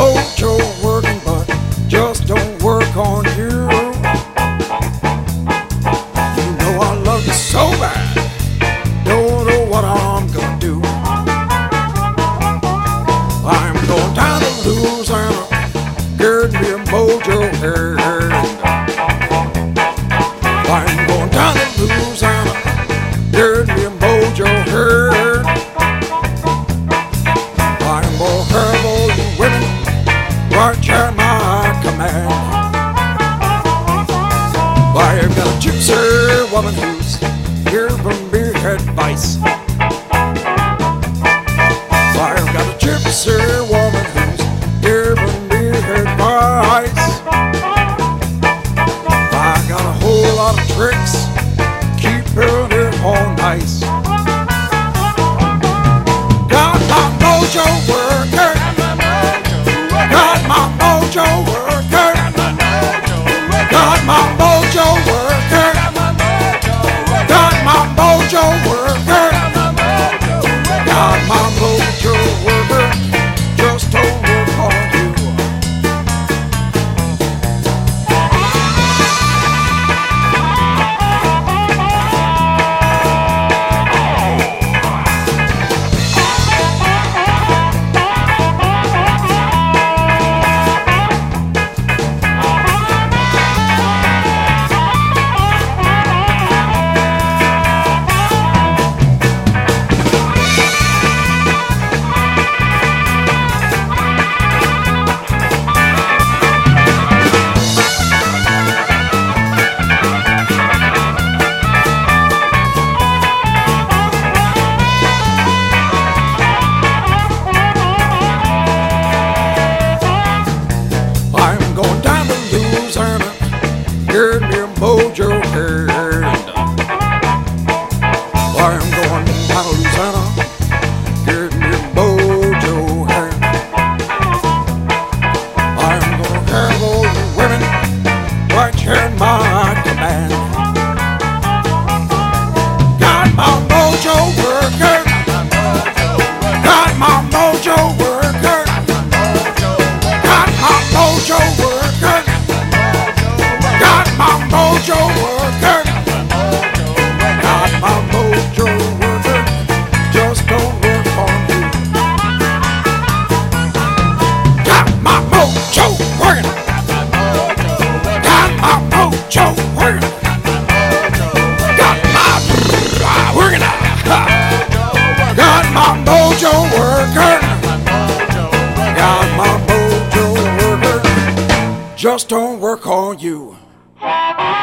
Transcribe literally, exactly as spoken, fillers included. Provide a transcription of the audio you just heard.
mojo working, but just don't work on you. You know I love you so bad, don't know what I'm gonna do. I'm going down to Louisiana, get me a mojo hand. I'm going down to Louisiana, get me a mojo hand. I'm gonna have all you women right at my command. I've got a gypsy woman who's giving me advice. I've got a gypsy woman who's giving me advice. I got a whole lot of tricks, keeping it all nice. Got my mojo working, got my mojo working, got my mojo working, got my mojo working, got my mojo working, just don't work on you. Get me a mojo hand. I'm going down to Louisiana, get me a mojo hand. I'm gonna have all you women right here in my command. Got my mojo working, got my mojo working, got my mojo working, got my mojo working, got my mojo working, just don't work on you. Got my mojo working, got my mojo working, got my working, got my mojo working, got my mojo working, just don't work on you.